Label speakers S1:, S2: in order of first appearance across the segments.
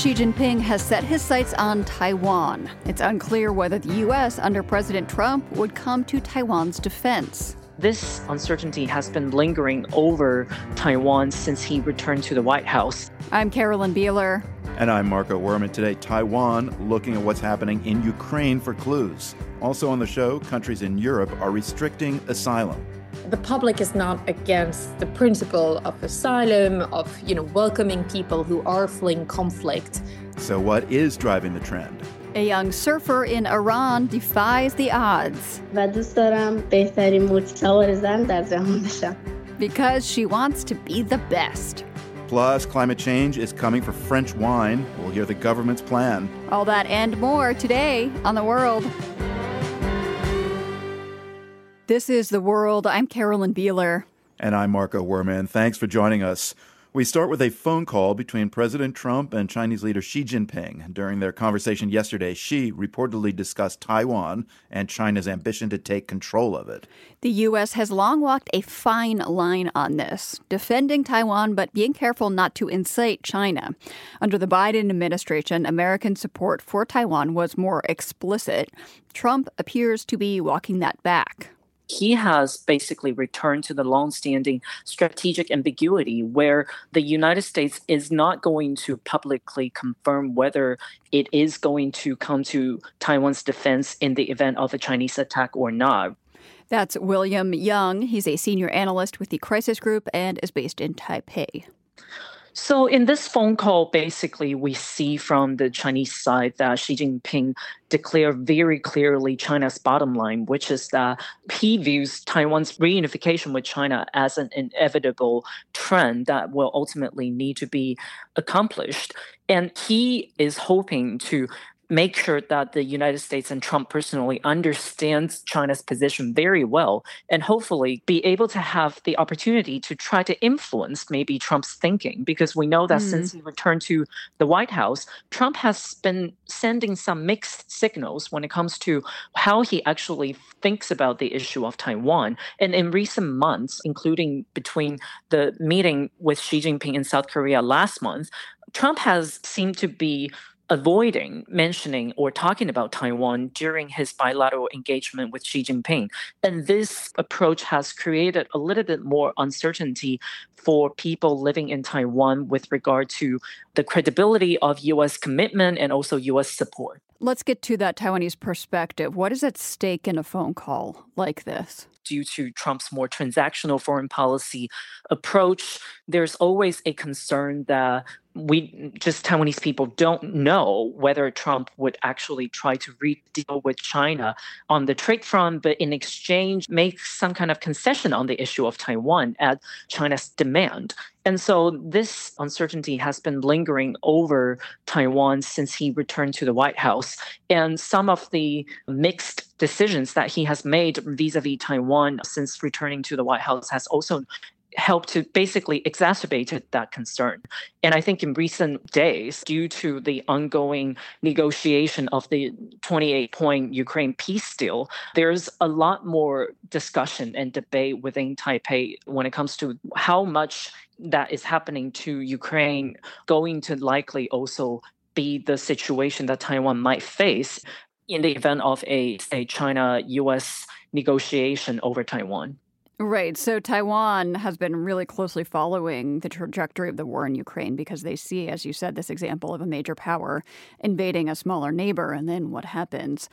S1: Xi Jinping has set his sights on Taiwan. It's unclear whether the U.S. under President Trump would come to Taiwan's defense.
S2: This uncertainty has been lingering over Taiwan since he returned to the White House.
S1: I'm Carolyn Beeler.
S3: And I'm Marco Werman. Today, Taiwan looking at what's happening in Ukraine for clues. Also on the show, countries in Europe are restricting asylum.
S4: The public is not against the principle of asylum, of, welcoming people who are fleeing conflict.
S3: So what is driving the trend?
S1: A young surfer in Iran defies the odds. Because she wants to be the best.
S3: Plus, climate change is coming for French wine. We'll hear the government's plan.
S1: All that and more today on The World. This is The World. I'm Carolyn Beeler.
S3: And I'm Marco Werman. Thanks for joining us. We start with a phone call between President Trump and Chinese leader Xi Jinping. During their conversation yesterday, Xi reportedly discussed Taiwan and China's ambition to take control of it.
S1: The U.S. has long walked a fine line on this, defending Taiwan but being careful not to incite China. Under the Biden administration, American support for Taiwan was more explicit. Trump appears to be walking that back.
S2: He has basically returned to the longstanding strategic ambiguity where the United States is not going to publicly confirm whether it is going to come to Taiwan's defense in the event of a Chinese attack or not.
S1: That's William Young. He's a senior analyst with the Crisis Group and is based in Taipei.
S2: So in this phone call, basically, we see from the Chinese side that Xi Jinping declared very clearly China's bottom line, which is that he views Taiwan's reunification with China as an inevitable trend that will ultimately need to be accomplished. And he is hoping to make sure that the United States and Trump personally understands China's position very well and hopefully be able to have the opportunity to try to influence maybe Trump's thinking, because we know that since he returned to the White House, Trump has been sending some mixed signals when it comes to how he actually thinks about the issue of Taiwan. And in recent months, including between the meeting with Xi Jinping in South Korea last month, Trump has seemed to be avoiding mentioning or talking about Taiwan during his bilateral engagement with Xi Jinping. And this approach has created a little bit more uncertainty for people living in Taiwan with regard to the credibility of U.S. commitment and also U.S. support.
S1: Let's get to that Taiwanese perspective. What is at stake in a phone call like this?
S2: Due to Trump's more transactional foreign policy approach, there's always a concern that Taiwanese people don't know whether Trump would actually try to deal with China on the trade front, but in exchange make some kind of concession on the issue of Taiwan at China's demand. And so this uncertainty has been lingering over Taiwan since he returned to the White House. And some of the mixed decisions that he has made vis-a-vis Taiwan since returning to the White House has also helped to basically exacerbate that concern. And I think in recent days, due to the ongoing negotiation of the 28-point Ukraine peace deal, there's a lot more discussion and debate within Taipei when it comes to how much that is happening to Ukraine going to likely also be the situation that Taiwan might face in the event of a, say, China-U.S. negotiation over Taiwan.
S1: Right. So Taiwan has been really closely following the trajectory of the war in Ukraine because they see, as you said, this example of a major power invading a smaller neighbor, and then what happens.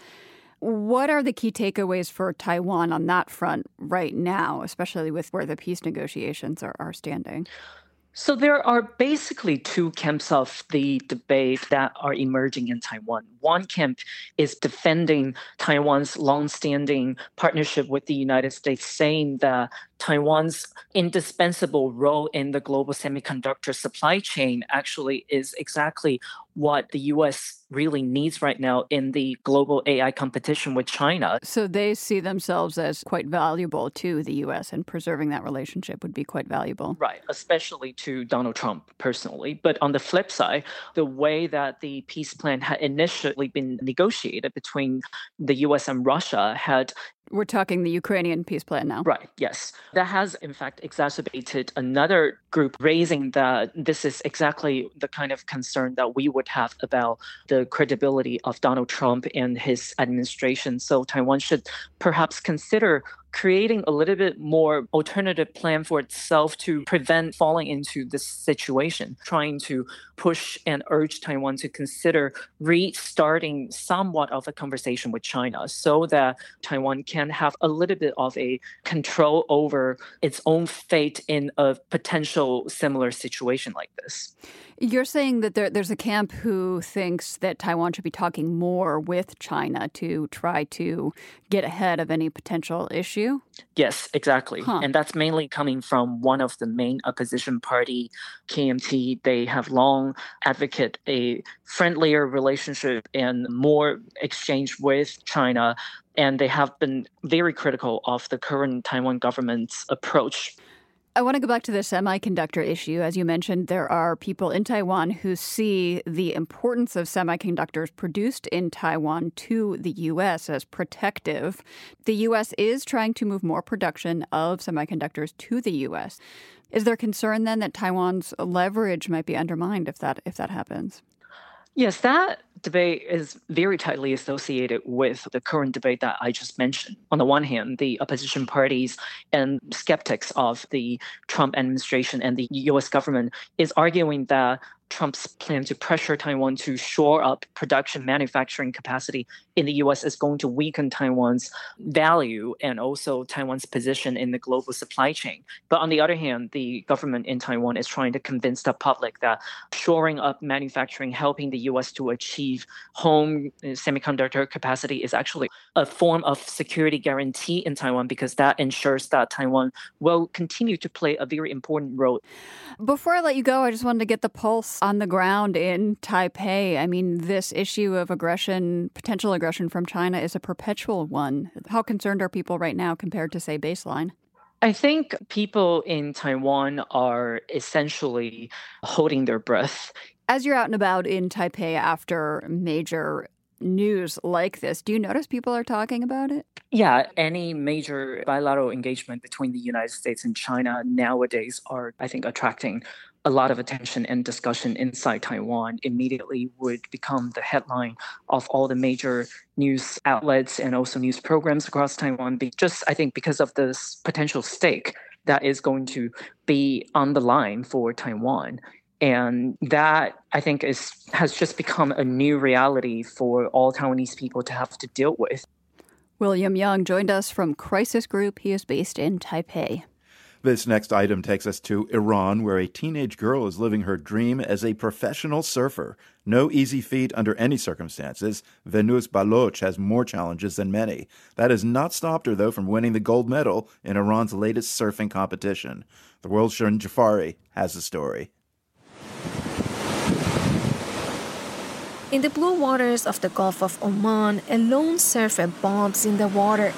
S1: What are the key takeaways for Taiwan on that front right now, especially with where the peace negotiations are standing?
S2: So there are basically two camps of the debate that are emerging in Taiwan. One camp is defending Taiwan's longstanding partnership with the United States, saying that Taiwan's indispensable role in the global semiconductor supply chain actually is exactly what the U.S. really needs right now in the global AI competition with China.
S1: So they see themselves as quite valuable to the U.S., and preserving that relationship would be quite valuable.
S2: Right, especially to Donald Trump personally. But on the flip side, the way that the peace plan had initially been negotiated between the U.S. and Russia had
S1: We're talking the Ukrainian peace plan now.
S2: Right, yes. That has, in fact, exacerbated another group raising that this is exactly the kind of concern that we would have about the credibility of Donald Trump and his administration. So Taiwan should perhaps consider creating a little bit more alternative plan for itself to prevent falling into this situation, trying to push and urge Taiwan to consider restarting somewhat of a conversation with China so that Taiwan can have a little bit of a control over its own fate in a potential similar situation like this.
S1: You're saying that there's a camp who thinks that Taiwan should be talking more with China to try to get ahead of any potential issue?
S2: Yes, exactly. And that's mainly coming from one of the main opposition party, KMT. They have long advocated a friendlier relationship and more exchange with China. And they have been very critical of the current Taiwan government's approach.
S1: I want to go back to the semiconductor issue. As you mentioned, there are people in Taiwan who see the importance of semiconductors produced in Taiwan to the U.S. as protective. The U.S. is trying to move more production of semiconductors to the U.S. Is there concern then that Taiwan's leverage might be undermined if that happens?
S2: Yes, that debate is very tightly associated with the current debate that I just mentioned. On the one hand, the opposition parties and skeptics of the Trump administration and the U.S. government is arguing that Trump's plan to pressure Taiwan to shore up production manufacturing capacity in the U.S. is going to weaken Taiwan's value and also Taiwan's position in the global supply chain. But on the other hand, the government in Taiwan is trying to convince the public that shoring up manufacturing, helping the U.S. to achieve home semiconductor capacity is actually a form of security guarantee in Taiwan because that ensures that Taiwan will continue to play a very important role.
S1: Before I let you go, I just wanted to get the pulse on the ground in Taipei. I mean, this issue of potential aggression from China is a perpetual one. How concerned are people right now compared to, say, baseline?
S2: I think people in Taiwan are essentially holding their breath.
S1: As you're out and about in Taipei after major news like this, do you notice people are talking about it?
S2: Yeah, any major bilateral engagement between the United States and China nowadays are, I think, attracting a lot of attention and discussion inside Taiwan. Immediately would become the headline of all the major news outlets and also news programs across Taiwan. Just, I think, because of this potential stake that is going to be on the line for Taiwan. And that, I think, has just become a new reality for all Taiwanese people to have to deal with.
S1: William Young joined us from Crisis Group. He is based in Taipei.
S3: This next item takes us to Iran, where a teenage girl is living her dream as a professional surfer. No easy feat under any circumstances. Venus Baloch has more challenges than many. That has not stopped her, though, from winning the gold medal in Iran's latest surfing competition. The world's Shirin Jafari has the story.
S5: In the blue waters of the Gulf of Oman, a lone surfer bobs in the water.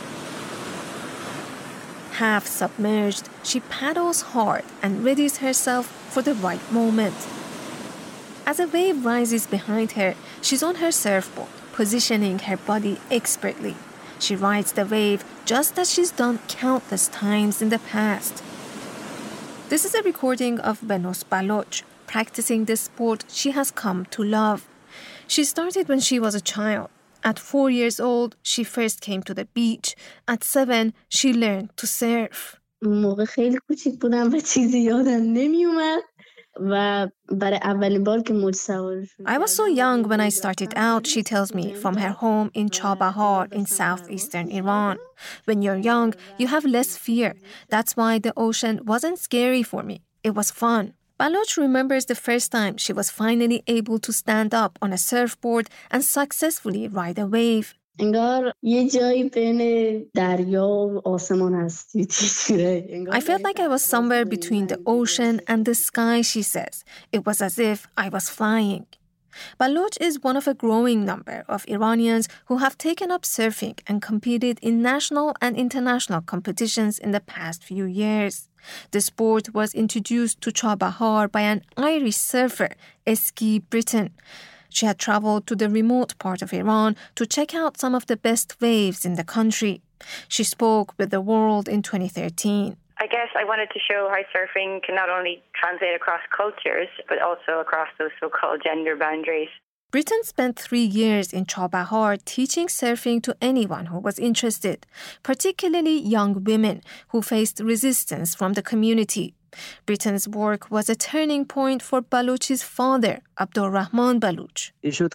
S5: Half submerged, she paddles hard and readies herself for the right moment. As a wave rises behind her, she's on her surfboard, positioning her body expertly. She rides the wave just as she's done countless times in the past. This is a recording of Venus Baloch, practicing the sport she has come to love. She started when she was a child. At 4 years old, she first came to the beach. At 7, she learned to surf.
S6: موقع خیلی کوچیک بودم و چیزی یادم نمیومد و برای اولین بار که موج سواری شدم.
S5: I was so young when I started out, she tells me, from her home in Chabahar in southeastern Iran. When you're young, you have less fear. That's why the ocean wasn't scary for me. It was fun. Baloch remembers the first time she was finally able to stand up on a surfboard and successfully ride a wave.
S6: انگار یه جایی بین دریا و آسمان هستی.
S5: I felt like I was somewhere between the ocean and the sky, she says. It was as if I was flying. Baloch is one of a growing number of Iranians who have taken up surfing and competed in national and international competitions in the past few years. The sport was introduced to Chabahar by an Irish surfer, Eski Britton. She had traveled to the remote part of Iran to check out some of the best waves in the country. She spoke with The World in 2013.
S7: I guess I wanted to show how surfing can not only translate across cultures, but also across those so-called gender boundaries.
S5: Britain spent 3 years in Chabahar teaching surfing to anyone who was interested, particularly young women who faced resistance from the community. Britain's work was a turning point for Balochi's father, Abdulrahman Baloch.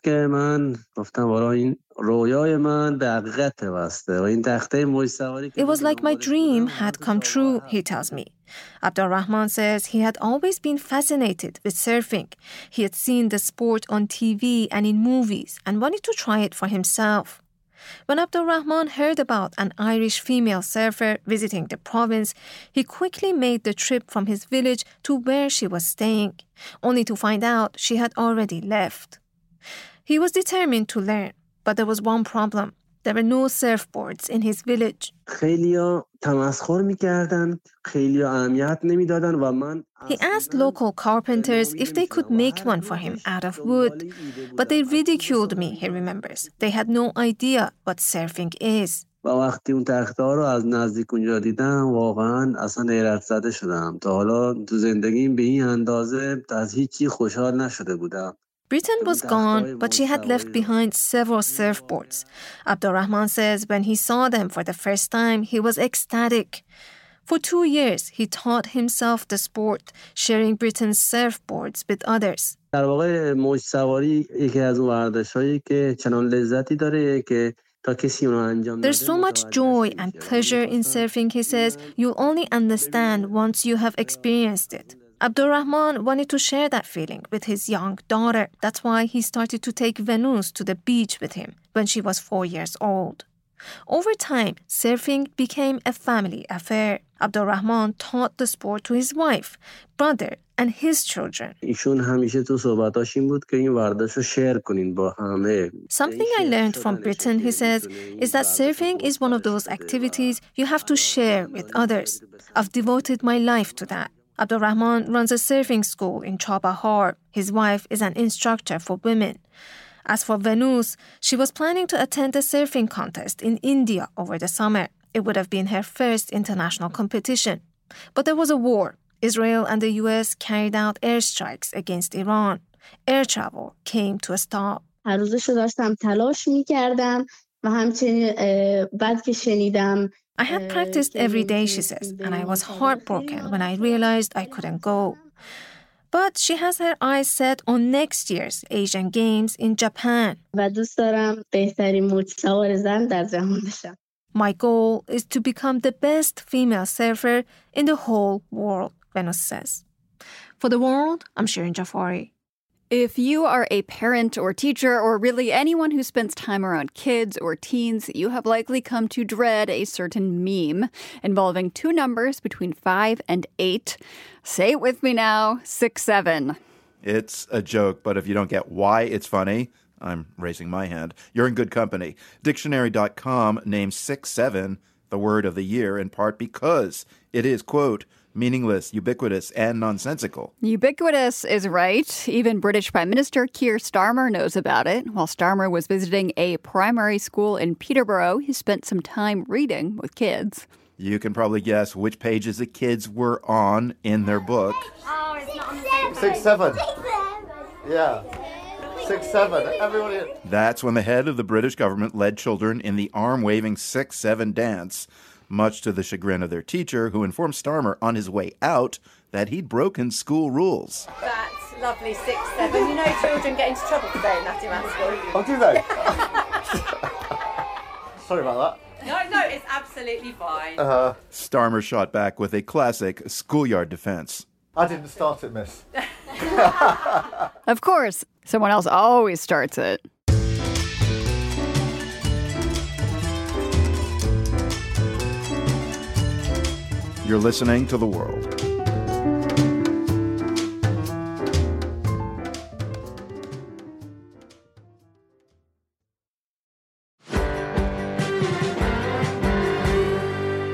S5: It was like my dream had come true, he tells me. Abdulrahman says he had always been fascinated with surfing. He had seen the sport on TV and in movies and wanted to try it for himself. When Abdulrahman heard about an Irish female surfer visiting the province, he quickly made the trip from his village to where she was staying, only to find out she had already left. He was determined to learn, but there was one problem. There were no surfboards in his village. He asked local carpenters if they could make one for him out of wood. But they ridiculed me, he remembers. They had no idea what surfing is. Britain was gone, but she had left behind several surfboards. Abdulrahman says when he saw them for the first time, he was ecstatic. For 2 years, he taught himself the sport, sharing Britain's surfboards with others. There's so much joy and pleasure in surfing, he says, you'll only understand once you have experienced it. Abdulrahman wanted to share that feeling with his young daughter. That's why he started to take Venus to the beach with him when she was 4 years old. Over time, surfing became a family affair. Abdulrahman taught the sport to his wife, brother, and his children. Something I learned from Britain, he says, is that surfing is one of those activities you have to share with others. I've devoted my life to that. Abdulrahman runs a surfing school in Chabahar. His wife is an instructor for women. As for Venus, she was planning to attend a surfing contest in India over the summer. It would have been her first international competition. But there was a war. Israel and the US carried out airstrikes against Iran. Air travel came to a stop. I had practiced every day, she says, and I was heartbroken when I realized I couldn't go. But she has her eyes set on next year's Asian Games in Japan. My goal is to become the best female surfer in the whole world, Venus says. For The World, I'm Shirin Jafari.
S1: If you are a parent or teacher or really anyone who spends time around kids or teens, you have likely come to dread a certain meme involving two numbers between 5 and 8. Say it with me now, 6, 7.
S3: It's a joke, but if you don't get why it's funny, I'm raising my hand, you're in good company. Dictionary.com names 6, 7 the word of the year in part because it is, quote, meaningless, ubiquitous, and nonsensical.
S1: Ubiquitous is right. Even British Prime Minister Keir Starmer knows about it. While Starmer was visiting a primary school in Peterborough, he spent some time reading with kids.
S3: You can probably guess which pages the kids were on in their book.
S8: Oh, it's not on the same page.
S9: 6, 7. Yeah. 6, 7. Everybody.
S3: That's when the head of the British government led children in the arm-waving 6, 7 dance, much to the chagrin of their teacher, who informed Starmer on his way out that he'd broken school rules.
S8: That's lovely, 6, 7. You know children get into trouble for saying that in maths school.
S9: Oh, do they? Sorry about
S8: that. No, it's absolutely fine.
S3: Starmer shot back with a classic schoolyard defense.
S9: I didn't start it, miss.
S1: Of course, someone else always starts it.
S3: You're listening to The World.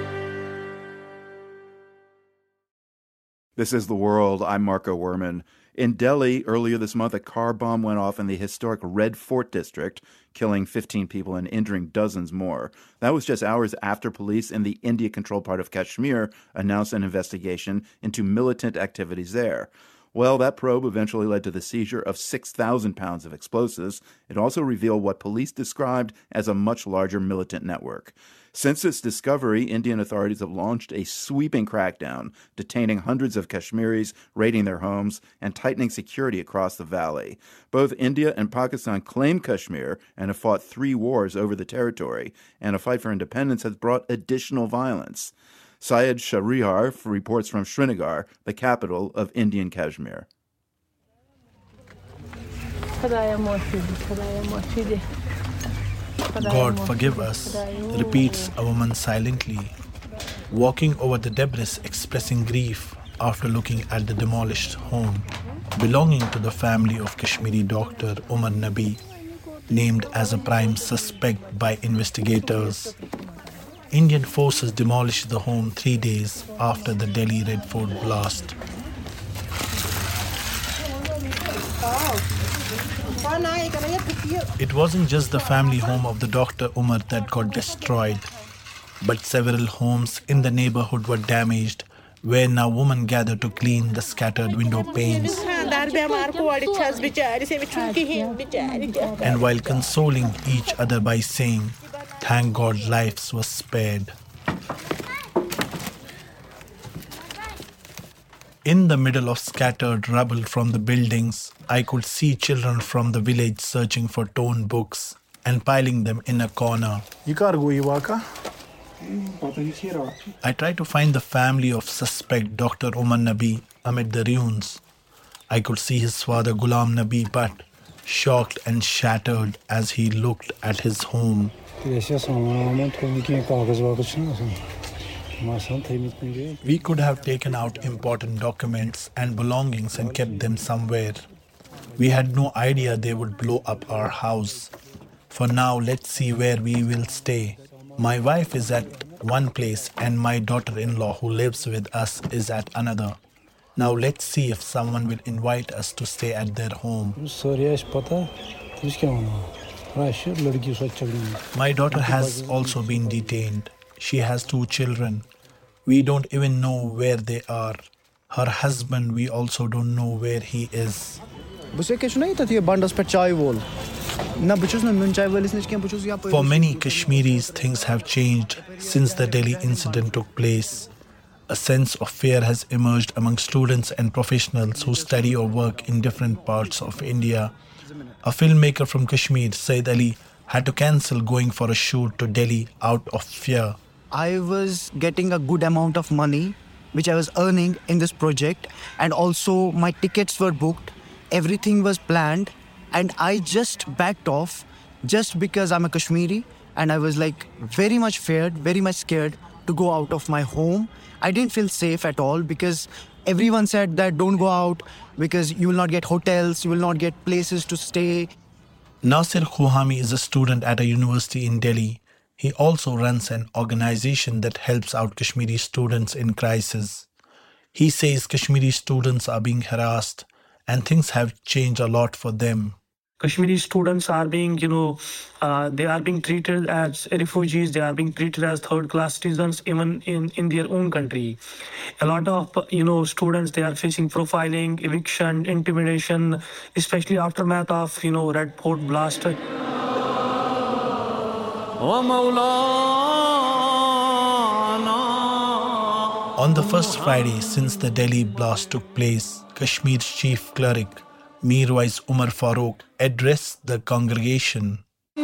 S3: This is The World. I'm Marco Werman. In Delhi, earlier this month, a car bomb went off in the historic Red Fort district, killing 15 people and injuring dozens more. That was just hours after police in the India-controlled part of Kashmir announced an investigation into militant activities there. Well, that probe eventually led to the seizure of 6,000 pounds of explosives. It also revealed what police described as a much larger militant network. Since its discovery, Indian authorities have launched a sweeping crackdown, detaining hundreds of Kashmiris, raiding their homes, and tightening security across the valley. Both India and Pakistan claim Kashmir and have fought 3 wars over the territory, and a fight for independence has brought additional violence. Syed Shahriyar reports from Srinagar, the capital of Indian Kashmir.
S10: God forgive us, repeats a woman silently, walking over the debris expressing grief after looking at the demolished home belonging to the family of Kashmiri doctor Umar Nabi, named as a prime suspect by investigators. Indian forces demolished the home 3 days after the Delhi Red Fort blast. It wasn't just the family home of the Dr. Umar that got destroyed, but several homes in the neighborhood were damaged, where now women gather to clean the scattered window panes. And while consoling each other by saying, "Thank God lives were spared." In the middle of scattered rubble from the buildings, I could see children from the village searching for torn books and piling them in a corner. I tried to find the family of suspect Dr. Umar Nabi amid the ruins. I could see his father Ghulam Nabi Bhatt, shocked and shattered as he looked at his home. We could have taken out important documents and belongings and kept them somewhere. We had no idea they would blow up our house. For now, let's see where we will stay. My wife is at one place and my daughter-in-law who lives with us is at another. Now let's see if someone will invite us to stay at their home. My daughter has also been detained. She has 2 children. We don't even know where they are. Her husband, we also don't know where he is. For many Kashmiris, things have changed since the Delhi incident took place. A sense of fear has emerged among students and professionals who study or work in different parts of India. A filmmaker from Kashmir, Said Ali, had to cancel going for a shoot to Delhi out of fear.
S11: I was getting a good amount of money, which I was earning in this project, and also my tickets were booked. Everything was planned, and I just backed off just because I'm a Kashmiri, and I was like very much feared, very much scared to go out of my home. I didn't feel safe at all because everyone said that don't go out because you will not get hotels, you will not get places to stay.
S10: Nasir Khuhami is a student at a university in Delhi. He also runs an organization that helps out Kashmiri students in crisis. He says Kashmiri students are being harassed and things have changed a lot for them.
S12: Kashmiri students are being, they are being treated as refugees, they are being treated as third-class citizens even in their own country. A lot of, students, they are facing profiling, eviction, intimidation, especially aftermath of, Red Fort blast.
S10: On the first Friday since the Delhi blast took place, Kashmir's chief cleric, Mirwais Umar Farooq, addressed the congregation.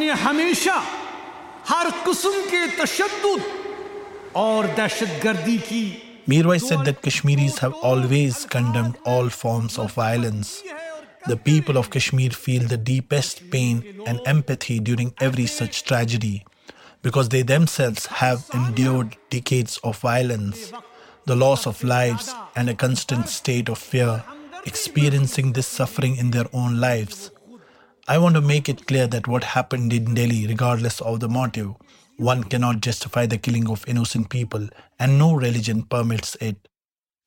S10: Mirwais said that Kashmiris have always condemned all forms of violence. The people of Kashmir feel the deepest pain and empathy during every such tragedy because they themselves have endured decades of violence, the loss of lives, and a constant state of fear, experiencing this suffering in their own lives. I want to make it clear that what happened in Delhi, regardless of the motive, one cannot justify the killing of innocent people, and no religion permits it.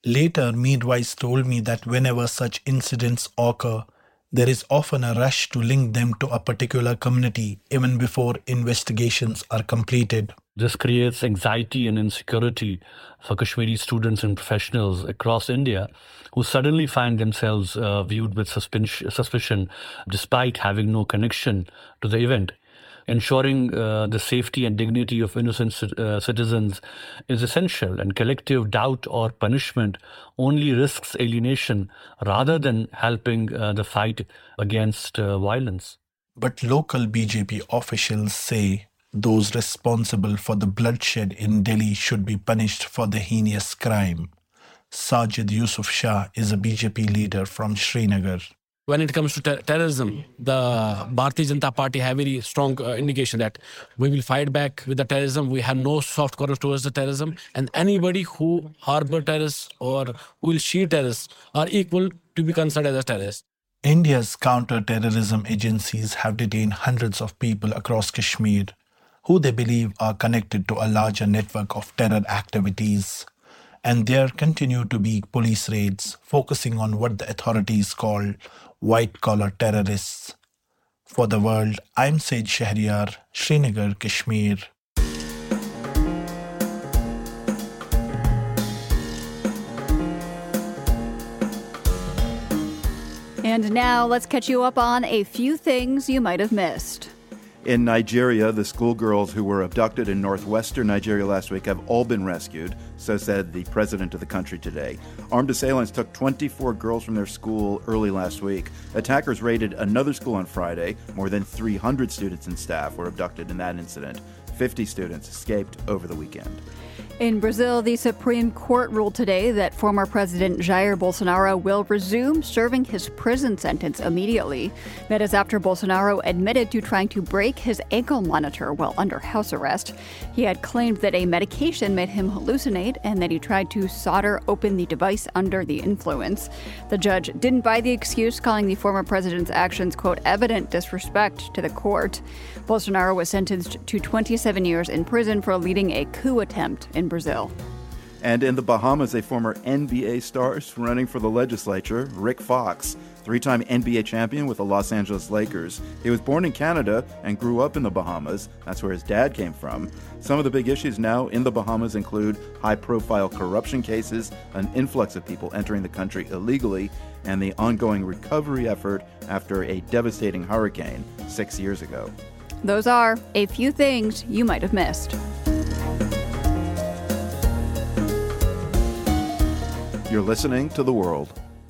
S10: Later, midwives told me that whenever such incidents occur, there is often a rush to link them to a particular community even before investigations are completed.
S13: This creates anxiety and insecurity for Kashmiri students and professionals across India who suddenly find themselves viewed with suspicion despite having no connection to the event. Ensuring the safety and dignity of innocent citizens is essential, and collective doubt or punishment only risks alienation rather than helping the fight against violence.
S10: But local BJP officials say those responsible for the bloodshed in Delhi should be punished for the heinous crime. Sajid Yusuf Shah is a BJP leader from Srinagar.
S14: When it comes to terrorism, the Bharatiya Janata Party have very strong indication that we will fight back with the terrorism. We have no soft corner towards the terrorism. And anybody who harbor terrorists or who will shoot terrorists are equal to be considered as a terrorist.
S10: India's counter-terrorism agencies have detained hundreds of people across Kashmir who they believe are connected to a larger network of terror activities. And there continue to be police raids focusing on what the authorities call white-collar terrorists. For the World, I'm Said Shahriyar, Srinagar, Kashmir.
S1: And now let's catch you up on a few things you might have missed.
S3: In Nigeria, the schoolgirls who were abducted in northwestern Nigeria last week have all been rescued, so said the president of the country today. Armed assailants took 24 girls from their school early last week. Attackers raided another school on Friday. More than 300 students and staff were abducted in that incident. 50 students escaped over the weekend.
S1: In Brazil, the Supreme Court ruled today that former President Jair Bolsonaro will resume serving his prison sentence immediately. That is after Bolsonaro admitted to trying to break his ankle monitor while under house arrest. He had claimed that a medication made him hallucinate and that he tried to solder open the device under the influence. The judge didn't buy the excuse, calling the former president's actions, quote, evident disrespect to the court. Bolsonaro was sentenced to 27 years in prison for leading a coup attempt in Brazil.
S3: And in the Bahamas, a former NBA star is running for the legislature, Rick Fox, three-time NBA champion with the Los Angeles Lakers. He was born in Canada and grew up in the Bahamas. That's where his dad came from. Some of the big issues now in the Bahamas include high-profile corruption cases, an influx of people entering the country illegally, and the ongoing recovery effort after a devastating hurricane 6 years ago.
S1: Those are a few things you might have missed.
S3: You're listening to The World.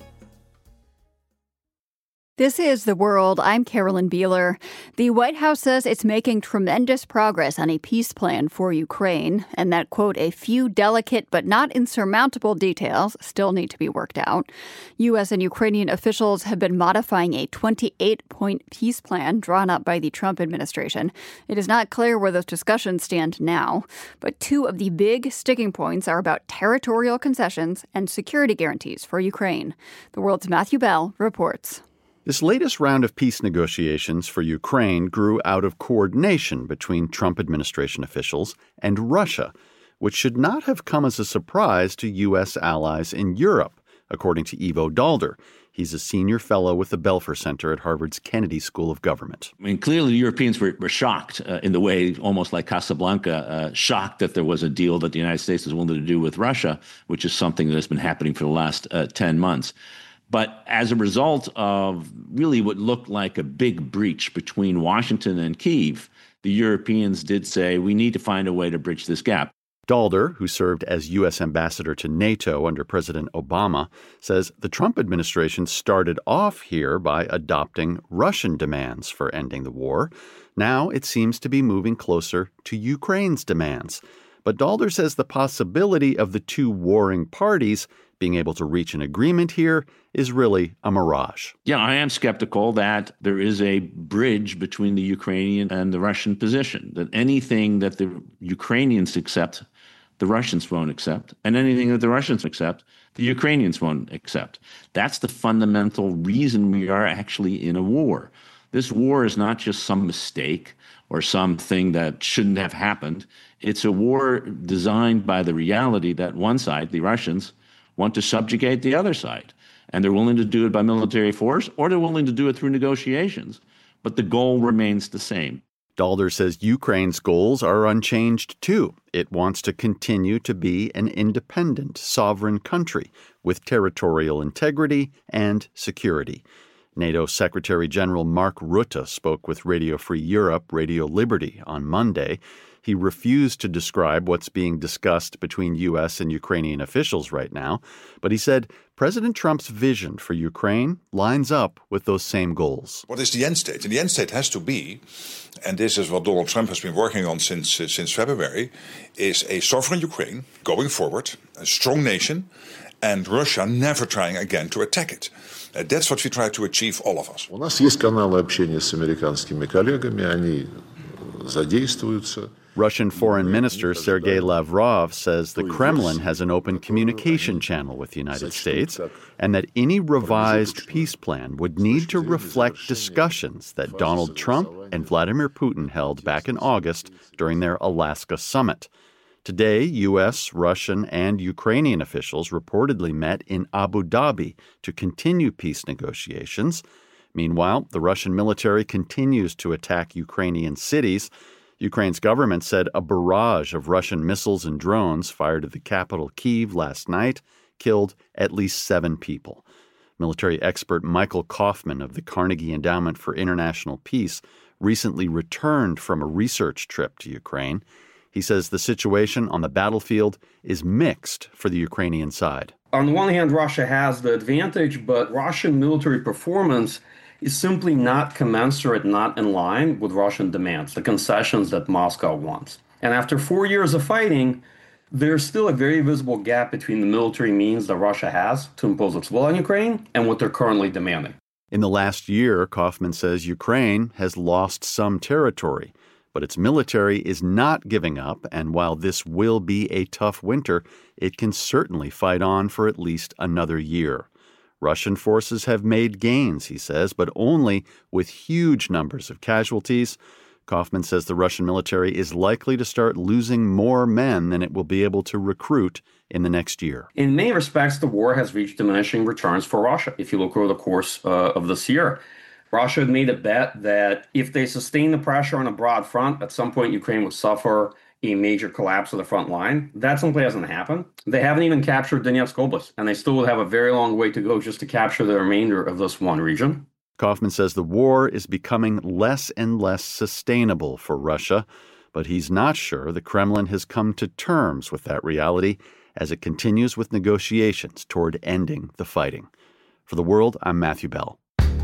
S1: This is The World. I'm Carolyn Beeler. The White House says it's making tremendous progress on a peace plan for Ukraine, and that, quote, a few delicate but not insurmountable details still need to be worked out. U.S. and Ukrainian officials have been modifying a 28-point peace plan drawn up by the Trump administration. It is not clear where those discussions stand now, but two of the big sticking points are about territorial concessions and security guarantees for Ukraine. The World's Matthew Bell reports.
S15: This latest round of peace negotiations for Ukraine grew out of coordination between Trump administration officials and Russia, which should not have come as a surprise to U.S. allies in Europe, according to Ivo Daalder. He's a senior fellow with the Belfer Center at Harvard's Kennedy School of Government.
S16: I mean, clearly the Europeans were shocked in the way, almost like Casablanca, shocked that there was a deal that the United States was willing to do with Russia, which is something that has been happening for the last 10 months. But as a result of really what looked like a big breach between Washington and Kyiv, the Europeans did say, we need to find a way to bridge this gap.
S15: Daalder, who served as U.S. ambassador to NATO under President Obama, says the Trump administration started off here by adopting Russian demands for ending the war. Now it seems to be moving closer to Ukraine's demands. But Daalder says the possibility of the two warring parties being able to reach an agreement here is really a mirage.
S16: Yeah, I am skeptical that there is a bridge between the Ukrainian and the Russian position, that anything that the Ukrainians accept, the Russians won't accept, and anything that the Russians accept, the Ukrainians won't accept. That's the fundamental reason we are actually in a war. This war is not just some mistake or something that shouldn't have happened. It's a war designed by the reality that one side, the Russians, want to subjugate the other side. And they're willing to do it by military force, or they're willing to do it through negotiations. But the goal remains the same.
S15: Daalder says Ukraine's goals are unchanged, too. It wants to continue to be an independent, sovereign country with territorial integrity and security. NATO Secretary General Mark Rutte spoke with Radio Free Europe, Radio Liberty on Monday. He refused to describe what's being discussed between U.S. and Ukrainian officials right now, but he said President Trump's vision for Ukraine lines up with those same goals.
S17: What is the end state? And the end state has to be, and this is what Donald Trump has been working on since February, is a sovereign Ukraine going forward, a strong nation, and Russia never trying again to attack it. That's what we try to achieve, all of us.
S18: У нас есть каналы общения с американскими коллегами, они задействуются.
S15: Russian Foreign Minister Sergei Lavrov says the Kremlin has an open communication channel with the United States and that any revised peace plan would need to reflect discussions that Donald Trump and Vladimir Putin held back in August during their Alaska summit. Today, U.S., Russian, and Ukrainian officials reportedly met in Abu Dhabi to continue peace negotiations. Meanwhile, the Russian military continues to attack Ukrainian cities. Ukraine's government said a barrage of Russian missiles and drones fired at the capital Kyiv last night killed at least 7 people. Military expert Michael Kaufman of the Carnegie Endowment for International Peace recently returned from a research trip to Ukraine. He says the situation on the battlefield is mixed for the Ukrainian side.
S19: On the one hand, Russia has the advantage, but Russian military performance is simply not commensurate, not in line with Russian demands, the concessions that Moscow wants. And after 4 years of fighting, there's still a very visible gap between the military means that Russia has to impose its will on Ukraine and what they're currently demanding.
S15: In the last year, Kaufman says Ukraine has lost some territory, but its military is not giving up, and while this will be a tough winter, it can certainly fight on for at least another year. Russian forces have made gains, he says, but only with huge numbers of casualties. Kaufman says the Russian military is likely to start losing more men than it will be able to recruit in the next year.
S19: In many respects, the war has reached diminishing returns for Russia. If you look over the course of this year, Russia had made a bet that if they sustain the pressure on a broad front, at some point Ukraine would suffer a major collapse of the front line. That simply hasn't happened. They haven't even captured Donetsk Oblast, and they still would have a very long way to go just to capture the remainder of this one region.
S15: Kaufman says the war is becoming less and less sustainable for Russia, but he's not sure the Kremlin has come to terms with that reality as it continues with negotiations toward ending the fighting. For The World, I'm Matthew Bell.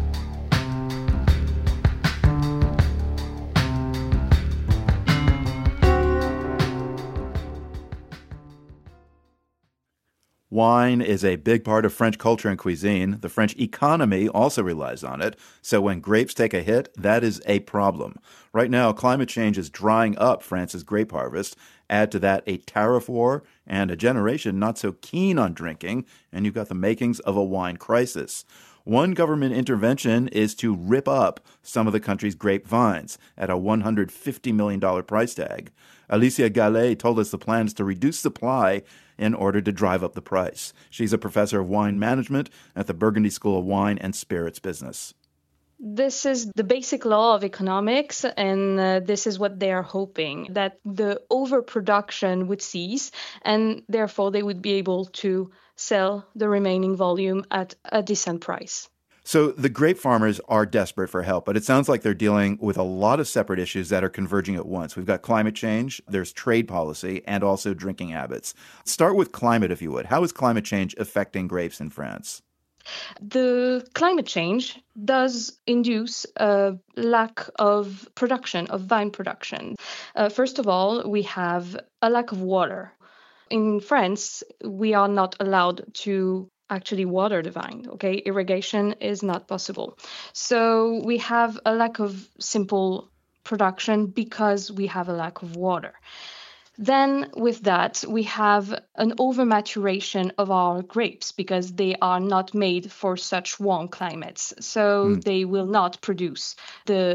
S3: Wine is a big part of French culture and cuisine. The French economy also relies on it. So when grapes take a hit, that is a problem. Right now, climate change is drying up France's grape harvest. Add to that a tariff war and a generation not so keen on drinking, and you've got the makings of a wine crisis. One government intervention is to rip up some of the country's grapevines at a $150 million price tag. Alicia Gallet told us the plan is to reduce supply in order to drive up the price. She's a professor of wine management at the Burgundy School of Wine and Spirits Business.
S20: This is the basic law of economics, and this is what they are hoping, that the overproduction would cease, and therefore they would be able to sell the remaining volume at a decent price.
S3: So the grape farmers are desperate for help, but it sounds like they're dealing with a lot of separate issues that are converging at once. We've got climate change, there's trade policy, and also drinking habits. Start with climate, if you would. How is climate change affecting grapes in France?
S20: The climate change does induce a lack of production, of vine production. First of all, we have a lack of water. In France, we are not allowed to actually water the vine, okay? Irrigation is not possible. So we have a lack of simple production because we have a lack of water. Then with that, we have an overmaturation of our grapes because they are not made for such warm climates. So they will not produce the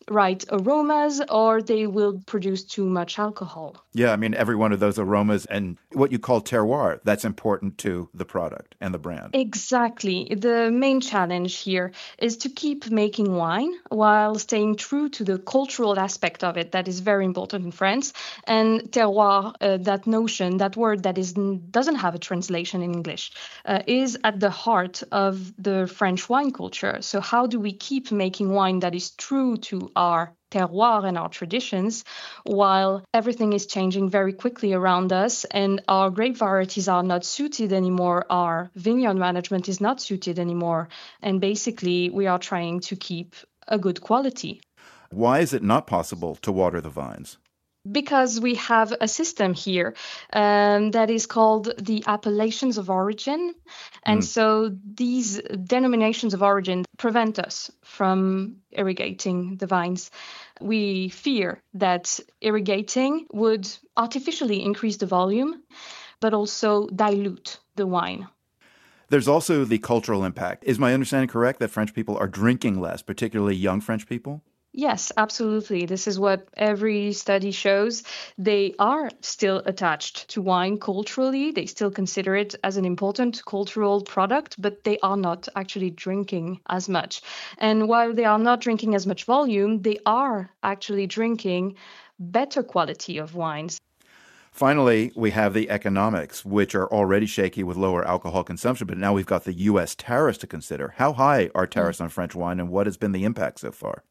S20: right aromas or they will produce too much alcohol.
S3: Yeah, I mean, every one of those aromas and what you call terroir, that's important to the product and the brand.
S20: Exactly. The main challenge here is to keep making wine while staying true to the cultural aspect of it that is very important in France. And terroir, that notion, that word that doesn't have a translation in English, is at the heart of the French wine culture. So how do we keep making wine that is true to our terroir and our traditions, while everything is changing very quickly around us and our grape varieties are not suited anymore, our vineyard management is not suited anymore, and basically we are trying to keep a good quality.
S3: Why is it not possible to water the vines?
S20: Because we have a system here that is called the appellations of origin. And so these denominations of origin prevent us from irrigating the vines. We fear that irrigating would artificially increase the volume, but also dilute the wine.
S3: There's also the cultural impact. Is my understanding correct that French people are drinking less, particularly young French people?
S20: Yes, absolutely. This is what every study shows. They are still attached to wine culturally. They still consider it as an important cultural product, but they are not actually drinking as much. And while they are not drinking as much volume, they are actually drinking better quality of wines.
S3: Finally, we have the economics, which are already shaky with lower alcohol consumption, but now we've got the U.S. tariffs to consider. How high are tariffs on French wine, and what has been the impact so far?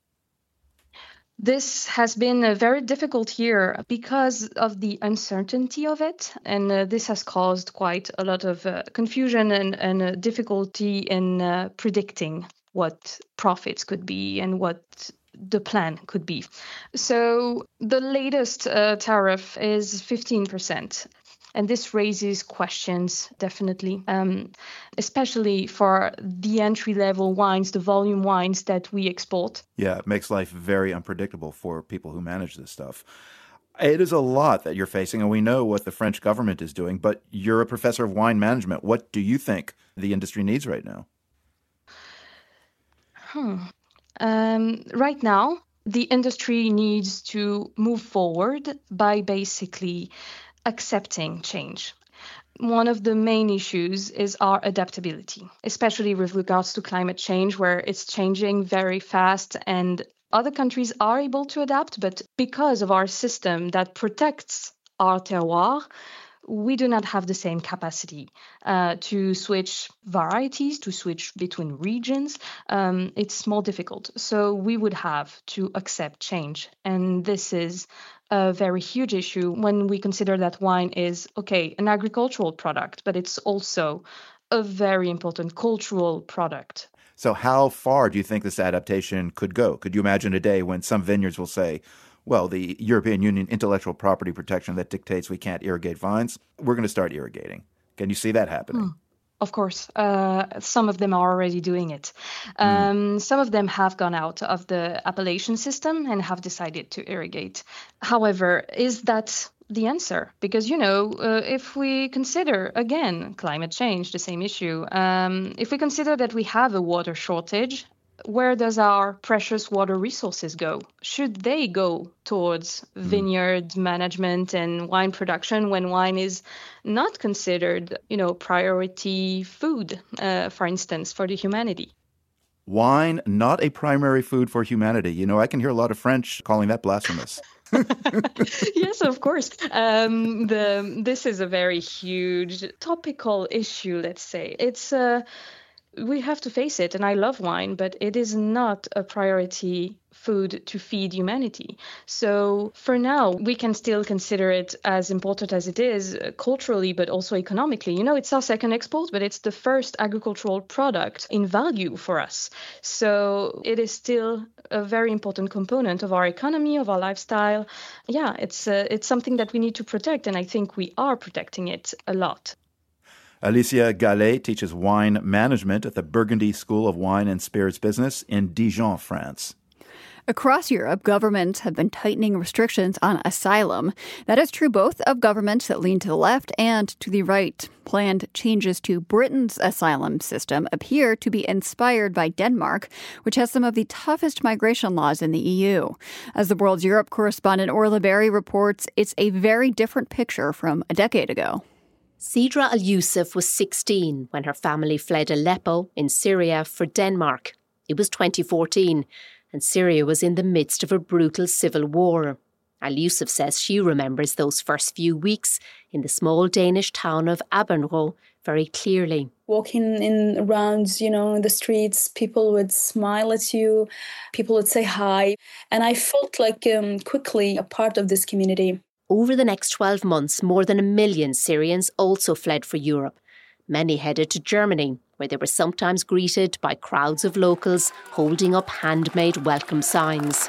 S20: This has been a very difficult year because of the uncertainty of it. And this has caused quite a lot of confusion and difficulty in predicting what profits could be and what the plan could be. So the latest tariff is 15%. And this raises questions, definitely, especially for the entry-level wines, the volume wines that we export.
S3: Yeah, it makes life very unpredictable for people who manage this stuff. It is a lot that you're facing, and we know what the French government is doing, but you're a professor of wine management. What do you think the industry needs right now?
S20: Right now, the industry needs to move forward by basically accepting change. One of the main issues is our adaptability, especially with regards to climate change, where it's changing very fast and other countries are able to adapt. But because of our system that protects our terroir, we do not have the same capacity to switch varieties, to switch between regions. It's more difficult. So we would have to accept change. And this is a very huge issue when we consider that wine is, okay, an agricultural product, but it's also a very important cultural product.
S3: So how far do you think this adaptation could go? Could you imagine a day when some vineyards will say, well, the European Union intellectual property protection that dictates we can't irrigate vines, we're going to start irrigating? Can you see that happening?
S20: Of course. Some of them are already doing it. Some of them have gone out of the appellation system and have decided to irrigate. However, is that the answer? Because, if we consider, again, climate change, the same issue, if we consider that we have a water shortage, where does our precious water resources go? Should they go towards vineyard management and wine production when wine is not considered, priority food, for instance, for the humanity?
S3: Wine, not a primary food for humanity. I can hear a lot of French calling that blasphemous.
S20: Yes, of course. This is a very huge topical issue, let's say. We have to face it, and I love wine, but it is not a priority food to feed humanity. So for now, we can still consider it as important as it is culturally, but also economically. It's our second export, but it's the first agricultural product in value for us. So it is still a very important component of our economy, of our lifestyle. Yeah, it's something that we need to protect, and I think we are protecting it a lot.
S3: Alicia Gallet teaches wine management at the Burgundy School of Wine and Spirits Business in Dijon, France.
S1: Across Europe, governments have been tightening restrictions on asylum. That is true both of governments that lean to the left and to the right. Planned changes to Britain's asylum system appear to be inspired by Denmark, which has some of the toughest migration laws in the EU. As the World's Europe correspondent Orla Berry reports, it's a very different picture from a decade ago.
S21: Sidra Al-Yusuf was 16 when her family fled Aleppo in Syria for Denmark. It was 2014. And Syria was in the midst of a brutal civil war. Al-Yusuf says she remembers those first few weeks in the small Danish town of Abbenrå very clearly.
S22: Walking around, in the streets, people would smile at you, people would say hi. And I felt like quickly a part of this community.
S21: Over the next 12 months, more than 1 million Syrians also fled for Europe. Many headed to Germany, where they were sometimes greeted by crowds of locals holding up handmade welcome signs.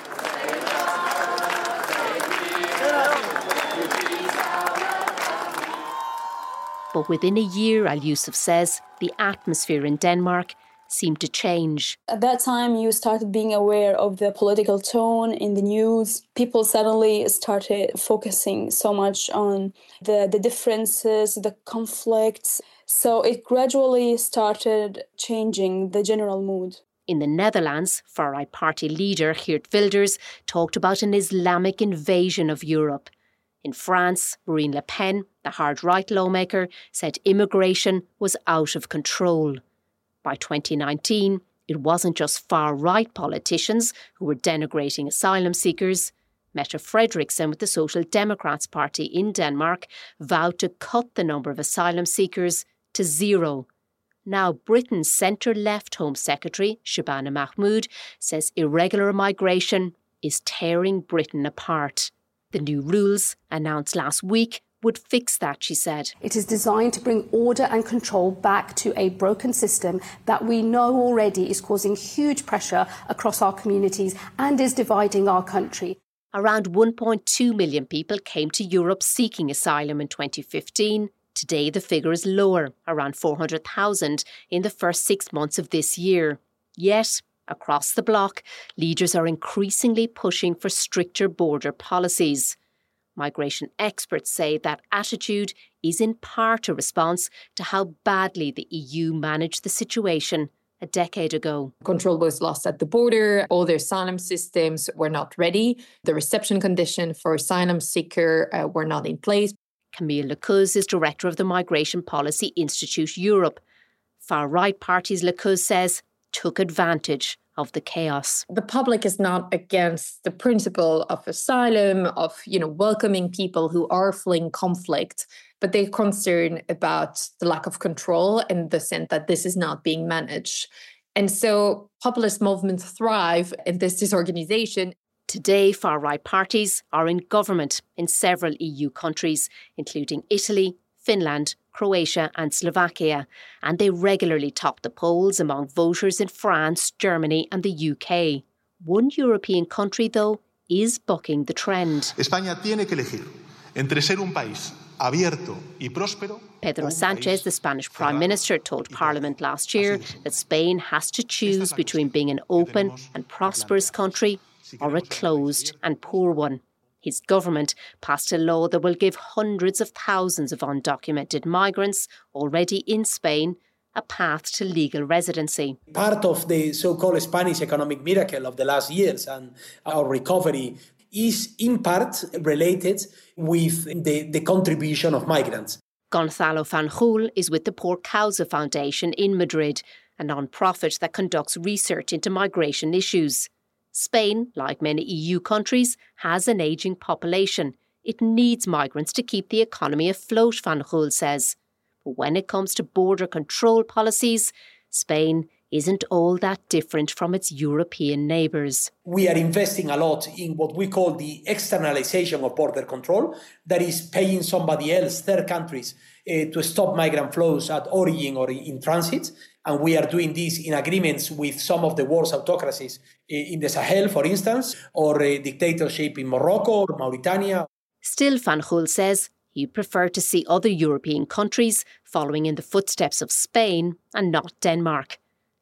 S21: But within a year, Al-Yusuf says, the atmosphere in Denmark seemed to change.
S22: At that time, you started being aware of the political tone in the news. People suddenly started focusing so much on the differences, the conflicts. So it gradually started changing the general mood.
S21: In the Netherlands, far-right party leader Geert Wilders talked about an Islamic invasion of Europe. In France, Marine Le Pen, the hard-right lawmaker, said immigration was out of control. By 2019, it wasn't just far-right politicians who were denigrating asylum seekers. Mette Frederiksen with the Social Democrats Party in Denmark vowed to cut the number of asylum seekers to 0. Now, Britain's centre-left Home Secretary, Shabana Mahmood, says irregular migration is tearing Britain apart. The new rules, announced last week, would fix that, she said.
S23: It is designed to bring order and control back to a broken system that we know already is causing huge pressure across our communities and is dividing our country.
S21: Around 1.2 million people came to Europe seeking asylum in 2015. Today, the figure is lower, around 400,000 in the first 6 months of this year. Yet, across the bloc, leaders are increasingly pushing for stricter border policies. Migration experts say that attitude is in part a response to how badly the EU managed the situation a decade ago.
S4: Control was lost at the border. All the asylum systems were not ready. The reception conditions for asylum seekers were not in place.
S21: Camille Lecouz is director of the Migration Policy Institute Europe. Far-right parties, Lecouz says, took advantage of the chaos.
S4: The public is not against the principle of asylum, of welcoming people who are fleeing conflict, but they're concerned about the lack of control and the sense that this is not being managed. And so populist movements thrive in this disorganization.
S21: Today, far-right parties are in government in several EU countries, including Italy, Finland, Croatia and Slovakia, and they regularly top the polls among voters in France, Germany and the UK. One European country, though, is bucking the trend.
S24: España tiene que elegir entre ser un país abierto y próspero.
S21: Pedro Sánchez, the Spanish Prime Minister, told Parliament last year that Spain has to choose between being an open and prosperous country or a closed and poor one. His government passed a law that will give hundreds of thousands of undocumented migrants already in Spain a path to legal residency.
S25: Part of the so-called Spanish economic miracle of the last years and our recovery is in part related with the contribution of migrants.
S21: Gonzalo Fanjul is with the Por Causa Foundation in Madrid, a non-profit that conducts research into migration issues. Spain, like many EU countries, has an ageing population. It needs migrants to keep the economy afloat, Fanjul says. But when it comes to border control policies, Spain isn't all that different from its European neighbours.
S25: We are investing a lot in what we call the externalization of border control, that is paying somebody else, third countries, to stop migrant flows at origin or in transit. And we are doing this in agreements with some of the world's autocracies in the Sahel, for instance, or a dictatorship in Morocco or Mauritania.
S21: Still, Fanjul says he'd prefer to see other European countries following in the footsteps of Spain and not Denmark.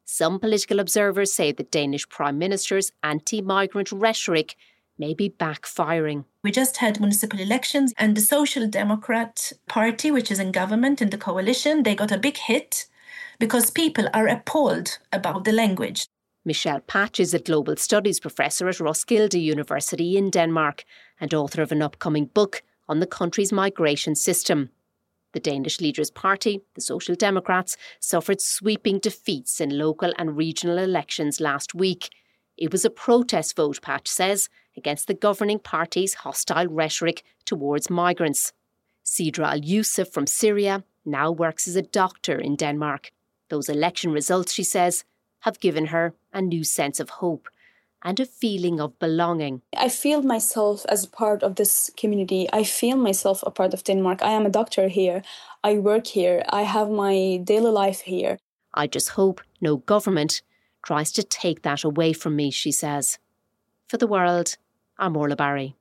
S21: Some political observers say the Danish Prime Minister's anti-migrant rhetoric may be backfiring.
S2: We just had municipal elections and the Social Democrat Party, which is in government in the coalition, they got a big hit because people are appalled about the language.
S21: Michelle Patch is a global studies professor at Roskilde University in Denmark and author of an upcoming book on the country's migration system. The Danish leader's party, the Social Democrats, suffered sweeping defeats in local and regional elections last week. It was a protest vote, Patch says, against the governing party's hostile rhetoric towards migrants. Sidra Al-Yusuf from Syria now works as a doctor in Denmark. Those election results, she says, have given her a new sense of hope and a feeling of belonging.
S22: I feel myself as a part of this community. I feel myself a part of Denmark. I am a doctor here. I work here. I have my daily life here.
S21: I just hope no government tries to take that away from me, she says. For The World, I'm Orla Barry.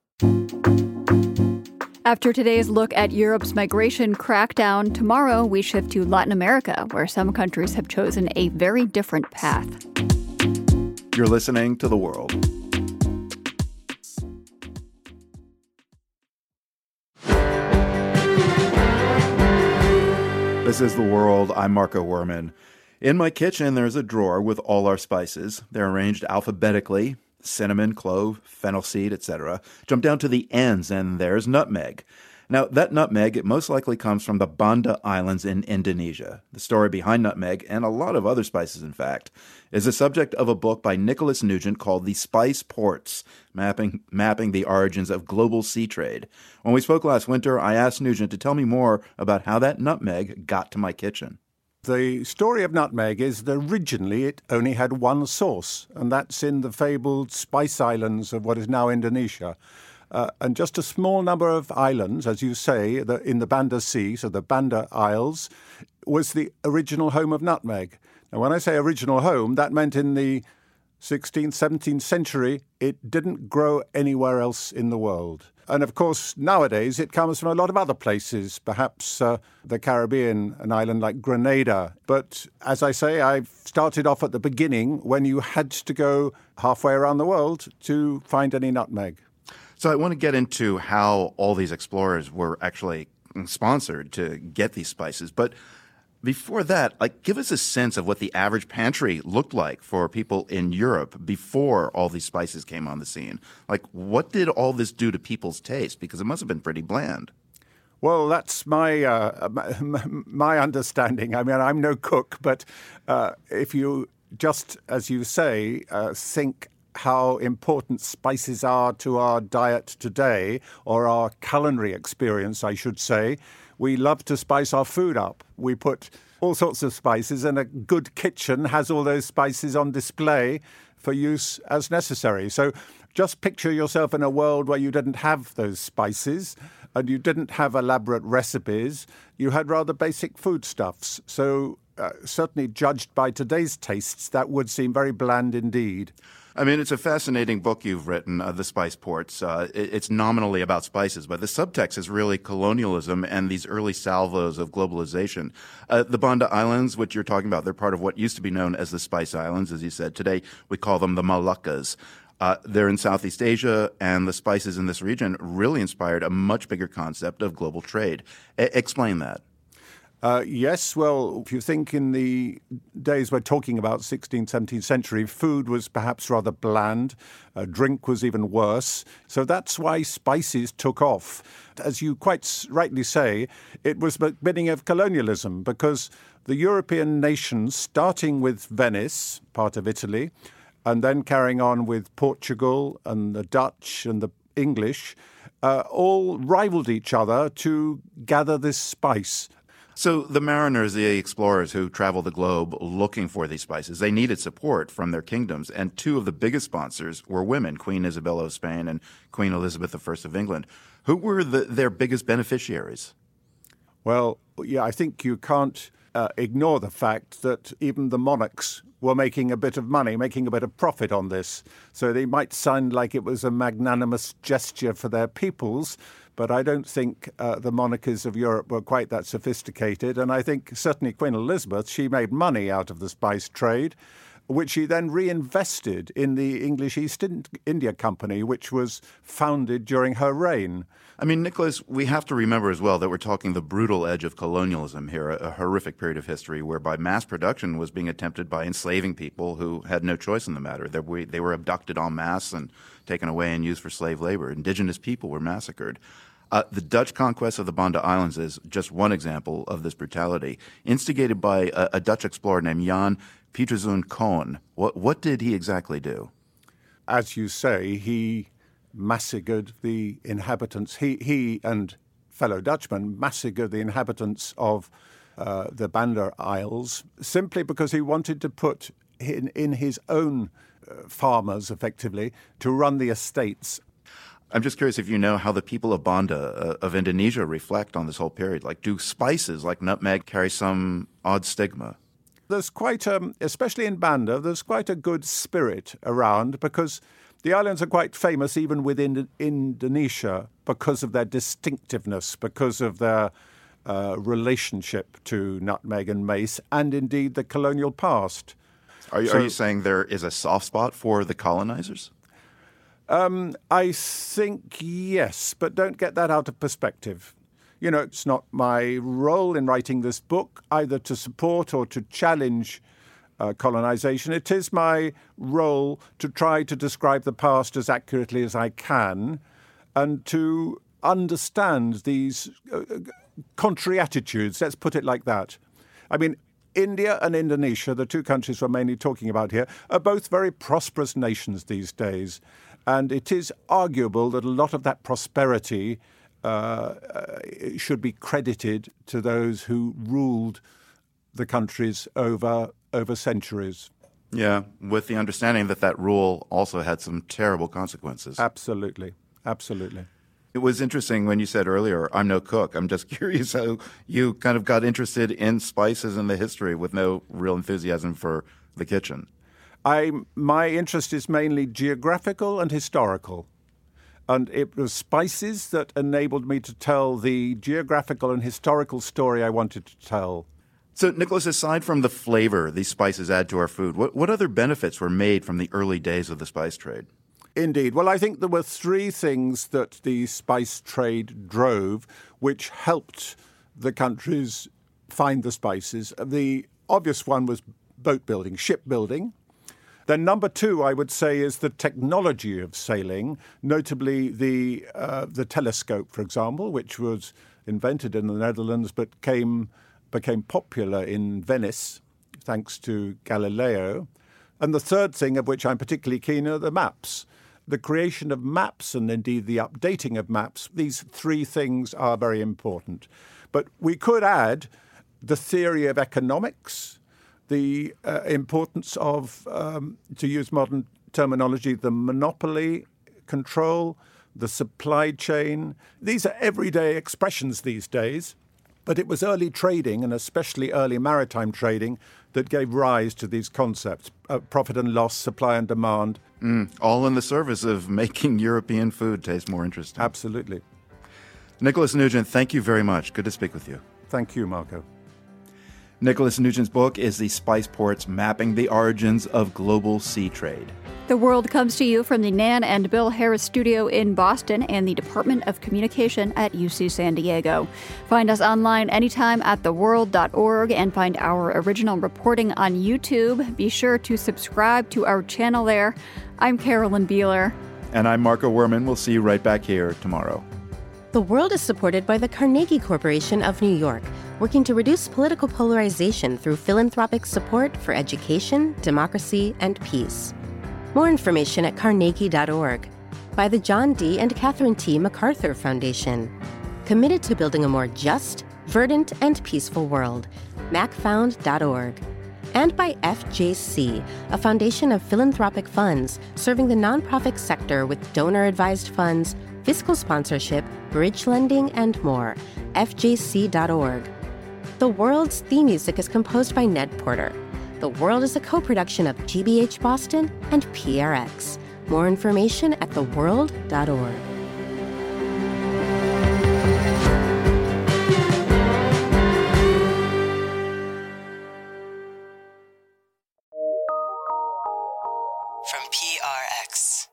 S1: After today's look at Europe's migration crackdown, tomorrow we shift to Latin America, where some countries have chosen a very different path.
S3: You're listening to The World. This is The World. I'm Marco Werman. In my kitchen, there's a drawer with all our spices. They're arranged alphabetically: cinnamon, clove, fennel seed, etc. Jump down to the ends, and there's nutmeg. Now, that nutmeg, it most likely comes from the Banda Islands in Indonesia. The story behind nutmeg, and a lot of other spices, in fact, is the subject of a book by Nicholas Nugent called The Spice Ports, mapping the origins of global sea trade. When we spoke last winter, I asked Nugent to tell me more about how that nutmeg got to my kitchen.
S5: The story of nutmeg is that originally it only had one source, and that's in the fabled Spice Islands of what is now Indonesia. And just a small number of islands, as you say, in the Banda Sea, so the Banda Isles, was the original home of nutmeg. Now, when I say original home, that meant in the 16th, 17th century, it didn't grow anywhere else in the world. And of course, nowadays, it comes from a lot of other places, perhaps the Caribbean, an island like Grenada. But as I say, I started off at the beginning when you had to go halfway around the world to find any nutmeg.
S3: So I want to get into how all these explorers were actually sponsored to get these spices. But before that, give us a sense of what the average pantry looked like for people in Europe before all these spices came on the scene. What did all this do to people's taste? Because it must have been pretty bland.
S5: Well, that's my understanding. I mean, I'm no cook, but if you just, as you say, think how important spices are to our diet today, or our culinary experience, I should say. We love to spice our food up. We put all sorts of spices, and a good kitchen has all those spices on display for use as necessary. So just picture yourself in a world where you didn't have those spices and you didn't have elaborate recipes. You had rather basic foodstuffs. So certainly judged by today's tastes, that would seem very bland indeed.
S3: I mean, it's a fascinating book you've written, The Spice Ports. It's nominally about spices, but the subtext is really colonialism and these early salvos of globalization. The Banda Islands, which you're talking about, they're part of what used to be known as the Spice Islands, as you said. Today, we call them the Moluccas. They're in Southeast Asia, and the spices in this region really inspired a much bigger concept of global trade. Explain that.
S5: Yes, well, if you think in the days we're talking about, 16th, 17th century, food was perhaps rather bland, drink was even worse. So that's why spices took off. As you quite rightly say, it was the beginning of colonialism, because the European nations, starting with Venice, part of Italy, and then carrying on with Portugal and the Dutch and the English, all rivaled each other to gather this spice.
S3: So the mariners, the explorers who traveled the globe looking for these spices, they needed support from their kingdoms. And two of the biggest sponsors were women, Queen Isabella of Spain and Queen Elizabeth I of England. Who were their biggest beneficiaries?
S5: Well, yeah, I think you can't ignore the fact that even the monarchs were making a bit of money, making a bit of profit on this. So they might sound like it was a magnanimous gesture for their peoples, but I don't think the monarchies of Europe were quite that sophisticated. And I think certainly Queen Elizabeth, she made money out of the spice trade, which she then reinvested in the English East India Company, which was founded during her reign.
S3: I mean, Nicholas, we have to remember as well that we're talking the brutal edge of colonialism here, a horrific period of history whereby mass production was being attempted by enslaving people who had no choice in the matter. They were abducted en masse and taken away and used for slave labor. Indigenous people were massacred. The Dutch conquest of the Banda Islands is just one example of this brutality, instigated by a Dutch explorer named Jan Pieterszoon Coen. What did he exactly do?
S5: As you say, he massacred the inhabitants. He and fellow Dutchmen massacred the inhabitants of the Banda Isles simply because he wanted to put in his own farmers, effectively, to run the estates.
S3: I'm just curious if you know how the people of Banda, of Indonesia, reflect on this whole period. Like, do spices like nutmeg carry some odd stigma?
S5: There's quite, especially in Banda, there's quite a good spirit around because the islands are quite famous even within Indonesia because of their distinctiveness, because of their relationship to nutmeg and mace, and indeed the colonial past.
S3: Are you saying there is a soft spot for the colonizers?
S5: I think yes, but don't get that out of perspective. You know, it's not my role in writing this book either to support or to challenge colonization. It is my role to try to describe the past as accurately as I can and to understand these contrary attitudes, let's put it like that. I mean, India and Indonesia, the two countries we're mainly talking about here, are both very prosperous nations these days. And it is arguable that a lot of that prosperity should be credited to those who ruled the countries over centuries.
S3: Yeah, with the understanding that rule also had some terrible consequences.
S5: Absolutely. Absolutely.
S3: It was interesting when you said earlier, I'm no cook. I'm just curious how you kind of got interested in spices and the history with no real enthusiasm for the kitchen. My interest is mainly geographical and historical. And it was spices that enabled me to tell the geographical and historical story I wanted to tell. So, Nicholas, aside from the flavor these spices add to our food, what other benefits were made from the early days of the spice trade?
S5: Indeed. Well, I think there were three things that the spice trade drove which helped the countries find the spices. The obvious one was boat building, shipbuilding. Then number two, I would say, is the technology of sailing, notably the telescope, for example, which was invented in the Netherlands but became popular in Venice, thanks to Galileo. And the third thing, of which I'm particularly keen, are the maps. The creation of maps and indeed the updating of maps, these three things are very important. But we could add the theory of economics, the importance of, to use modern terminology, the monopoly control, the supply chain. These are everyday expressions these days, but it was early trading, and especially early maritime trading, that gave rise to these concepts, profit and loss, supply and demand.
S3: All in the service of making European food taste more interesting.
S5: Absolutely.
S3: Nicholas Nugent, thank you very much. Good to speak with you.
S5: Thank you, Marco.
S3: Nicholas Nugent's book is The Spice Ports, Mapping the Origins of Global Sea Trade.
S1: The World comes to you from the Nan and Bill Harris Studio in Boston and the Department of Communication at UC San Diego. Find us online anytime at theworld.org and find our original reporting on YouTube. Be sure to subscribe to our channel there. I'm Carolyn Beeler.
S3: And I'm Marco Werman. We'll see you right back here tomorrow.
S6: The World is supported by the Carnegie Corporation of New York, working to reduce political polarization through philanthropic support for education, democracy, and peace. More information at carnegie.org. By the John D. and Catherine T. MacArthur Foundation. Committed to building a more just, verdant, and peaceful world. macfound.org. And by FJC, a foundation of philanthropic funds serving the nonprofit sector with donor-advised funds, fiscal sponsorship, bridge lending, and more. FJC.org. The World's theme music is composed by Ned Porter. The World is a co-production of GBH Boston and PRX. More information at theworld.org.
S7: From PRX.